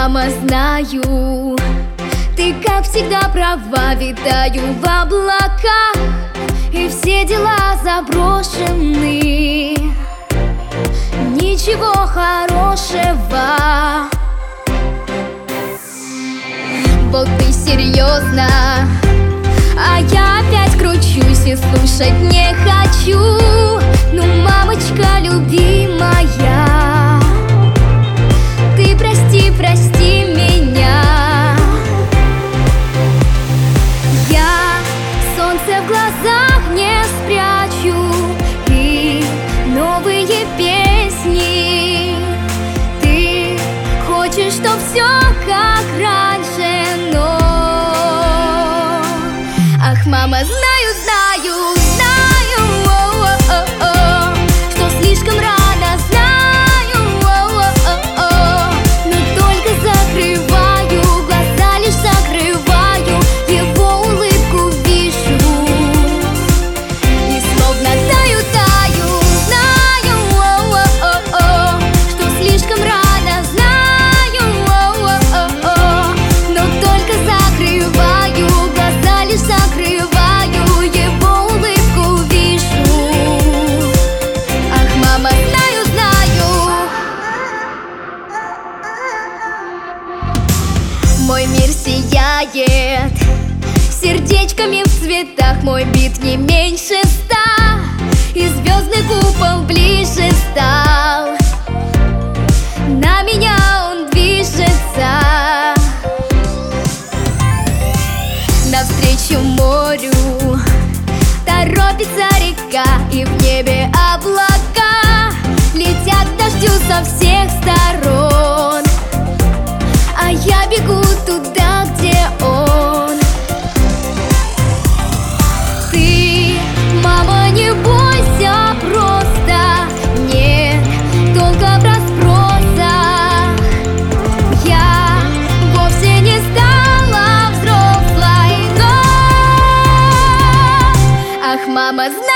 мама, знаю, ты, как всегда, права. Витаю в облаках, и все дела заброшены. Ничего хорошего. Вот ты серьезно, а я опять кручусь и слушать не хочу. Ну, мамочка любимая, ты прости, прости меня. Я солнце в глазах не спрячу, и новые песни. Ты хочешь, чтоб все как раньше, но ах, мама, знаю, что слишком рано, знаю, но только закрываю глаза, лишь закрываю, его улыбку вижу, и словно таю, знаю, что слишком рано, знаю, но только закрываю глаза, лишь закрываю, его улыбку вижу. Ах, мама, знаю. Мой мир сияет сердечками в цветах, мой бит не меньше 100, и звездный купол ближе стал. На меня он движется навстречу морю, торопится река, и в небе облака летят к дождю со всех сторон, а я бегу туда, где он. Ты, мама, не бойся, просто нет толка в расспросах. Я вовсе не стала взрослой, но ах, мама, знаю.